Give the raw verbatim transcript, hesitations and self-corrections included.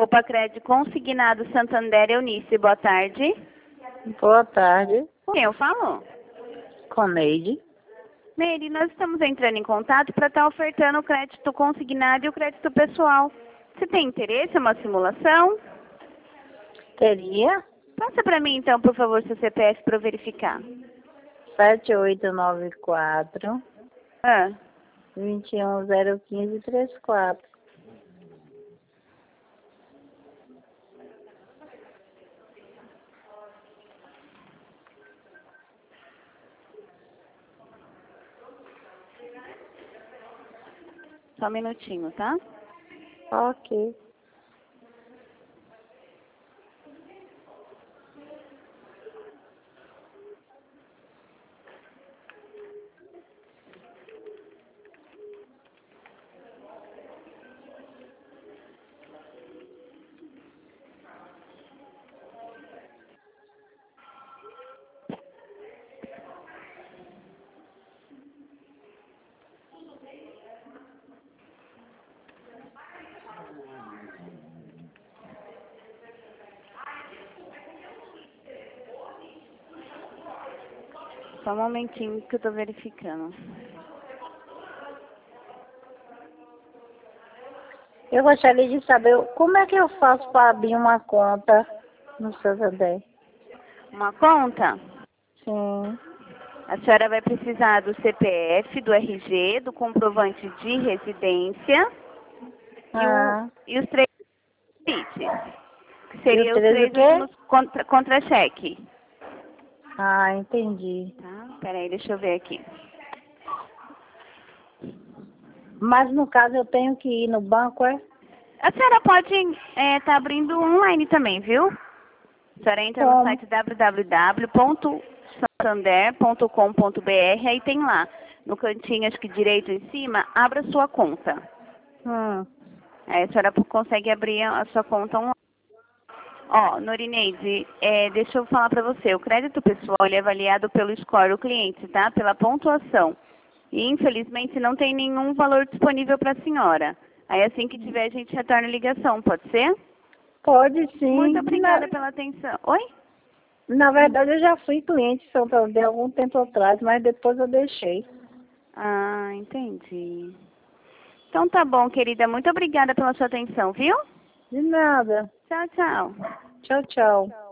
Poupa Crédito Consignado Santander, Eunice, boa tarde. Boa tarde. Quem eu falo? Com Neide. Neide, nós estamos entrando em contato para estar ofertando o crédito consignado e o crédito pessoal. Você tem interesse em uma simulação? Teria? Passa para mim então, por favor, seu C P F para eu verificar. sete oito nove quatro, Ah, dois um zero um cinco três quatro. só um minutinho, tá? Ok. Só um momentinho que eu tô verificando. Eu gostaria de saber como é que eu faço para abrir uma conta no Santander. Uma conta? Sim. A senhora vai precisar do C P F, do R G, do comprovante de residência Ah. e, o, e os três bits, que E o seriam os três três o quê? últimos contra- contra-cheque. Ah, entendi. Tá? Peraí, deixa eu ver aqui. Mas no caso eu tenho que ir no banco, é? A senhora pode estar tá abrindo online também, viu? A senhora entra no Como? site w w w ponto santander ponto com ponto b r, aí tem lá, no cantinho, acho que direito em cima, abra sua conta. Hum. Aí a senhora consegue abrir a sua conta online. Ó, Norineide, é, deixa eu falar para você, o crédito pessoal ele é avaliado pelo score do cliente, tá? Pela pontuação. E infelizmente não tem nenhum valor disponível para a senhora. Aí assim que tiver a gente retorna a ligação, pode ser? Pode sim. Muito obrigada Na, pela atenção. Oi? na verdade eu já fui cliente de Santander algum tempo atrás, mas depois eu deixei. Ah, entendi. Então tá bom, querida. Muito obrigada pela sua atenção, viu? De nada. Tchau, tchau. Tchau, tchau.